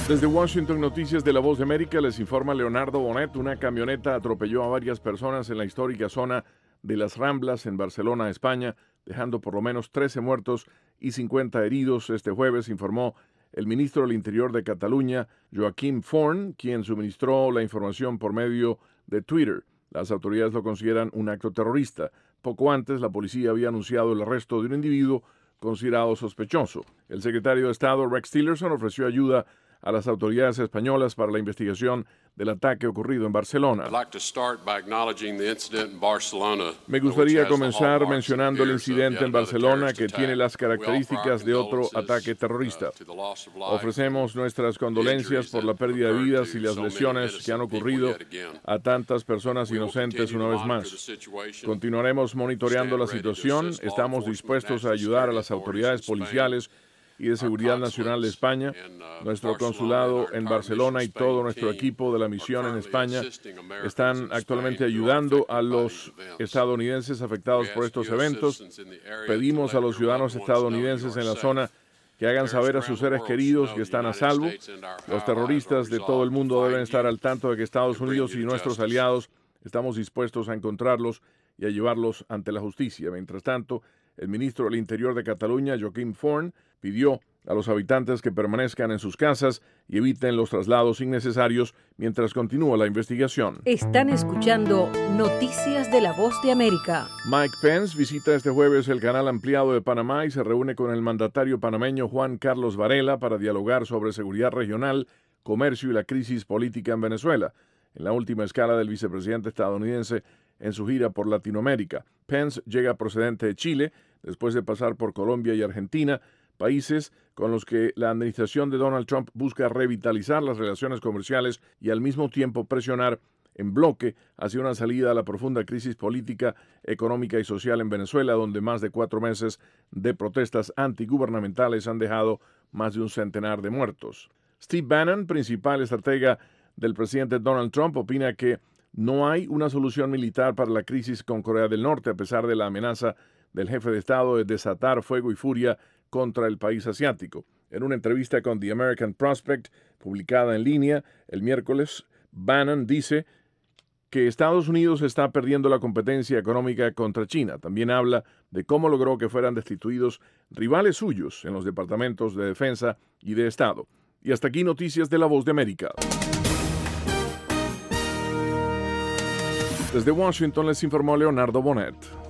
Desde Washington, Noticias de La Voz de América, les informa Leonardo Bonet. Una camioneta atropelló a varias personas en la histórica zona de Las Ramblas, en Barcelona, España, dejando por lo menos 13 muertos y 50 heridos. Este jueves informó el ministro del Interior de Cataluña, Joaquim Forn, quien suministró la información por medio de Twitter. Las autoridades lo consideran un acto terrorista. Poco antes, la policía había anunciado el arresto de un individuo considerado sospechoso. El secretario de Estado, Rex Tillerson, ofreció ayuda a las autoridades españolas para la investigación del ataque ocurrido en Barcelona. Me gustaría comenzar mencionando el incidente en Barcelona, que tiene las características de otro ataque terrorista. Ofrecemos nuestras condolencias por la pérdida de vidas y las lesiones que han ocurrido a tantas personas inocentes una vez más. Continuaremos monitoreando la situación. Estamos dispuestos a ayudar a las autoridades policiales y de Seguridad Nacional de España, nuestro consulado en Barcelona y todo nuestro equipo de la misión en España están actualmente ayudando a los estadounidenses afectados por estos eventos. Pedimos a los ciudadanos estadounidenses en la zona que hagan saber a sus seres queridos que están a salvo. Los terroristas de todo el mundo deben estar al tanto de que Estados Unidos y nuestros aliados estamos dispuestos a encontrarlos y a llevarlos ante la justicia. Mientras tanto, el ministro del Interior de Cataluña, Joaquim Forn, pidió a los habitantes que permanezcan en sus casas y eviten los traslados innecesarios mientras continúa la investigación. Están escuchando Noticias de La Voz de América. Mike Pence visita este jueves el Canal Ampliado de Panamá y se reúne con el mandatario panameño Juan Carlos Varela para dialogar sobre seguridad regional, comercio y la crisis política en Venezuela, en la última escala del vicepresidente estadounidense en su gira por Latinoamérica. Pence llega procedente de Chile, después de pasar por Colombia y Argentina, países con los que la administración de Donald Trump busca revitalizar las relaciones comerciales y al mismo tiempo presionar en bloque hacia una salida a la profunda crisis política, económica y social en Venezuela, donde más de 4 meses de protestas antigubernamentales han dejado más de un centenar de muertos. Steve Bannon, principal estratega del presidente Donald Trump, opina que no hay una solución militar para la crisis con Corea del Norte, a pesar de la amenaza del jefe de Estado de desatar fuego y furia contra el país asiático. En una entrevista con The American Prospect, publicada en línea el miércoles, Bannon dice que Estados Unidos está perdiendo la competencia económica contra China. También habla de cómo logró que fueran destituidos rivales suyos en los departamentos de defensa y de Estado. Y hasta aquí Noticias de La Voz de América. Desde Washington les informó Leonardo Bonet.